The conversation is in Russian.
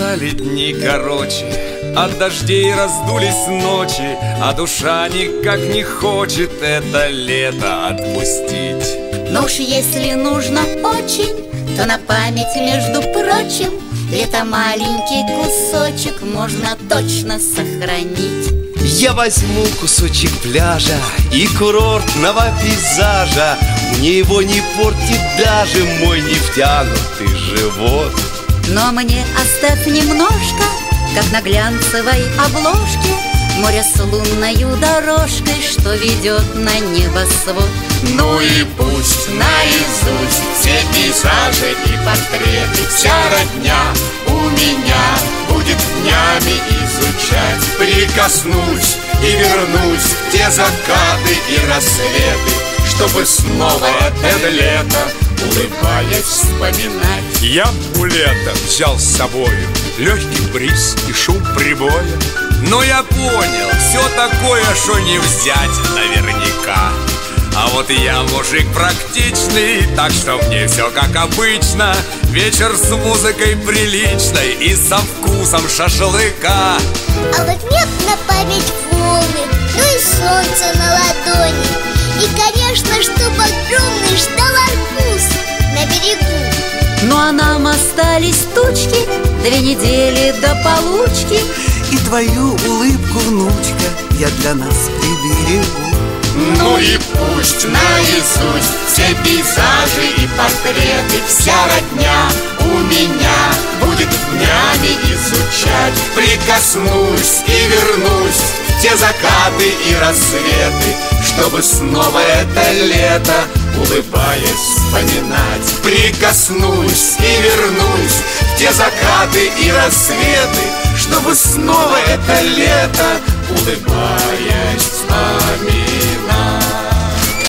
Стали дни короче, от дождей раздулись ночи, а душа никак не хочет это лето отпустить. Но уж если нужно очень, то на память, между прочим, лето маленький кусочек можно точно сохранить. Я возьму кусочек пляжа и курортного пейзажа. Мне его не портит даже мой нефтянутый живот. Но мне оставь немножко, как на глянцевой обложке, море с лунною дорожкой, что ведет на небосвод. Ну и пусть наизусть все пейзажи и портреты вся родня у меня будет днями изучать. Прикоснусь и вернусь в те закаты и рассветы, чтобы снова это лето, улыбаясь, вспоминать. Я у лета взял с собою легкий бриз и шум прибоя. Но я понял, все такое, что не взять наверняка. А вот я мужик практичный, так что мне все как обычно. Вечер с музыкой приличной и со вкусом шашлыка. А вот нет на память волны, ну и солнце на ладони. И, конечно, чтоб огромный ждал арбуз на берегу. Ну а нам остались тучки, 2 недели до получки. И твою улыбку, внучка, я для нас приберегу. Ну и пусть наизусть все пейзажи и портреты вся родня у меня будет днями изучать. Прикоснусь и вернусь в те закаты и рассветы, чтобы снова это лето, улыбаясь, вспоминать. Прикоснусь и вернусь в те закаты и рассветы, чтобы снова это лето, улыбаясь, вспоминать.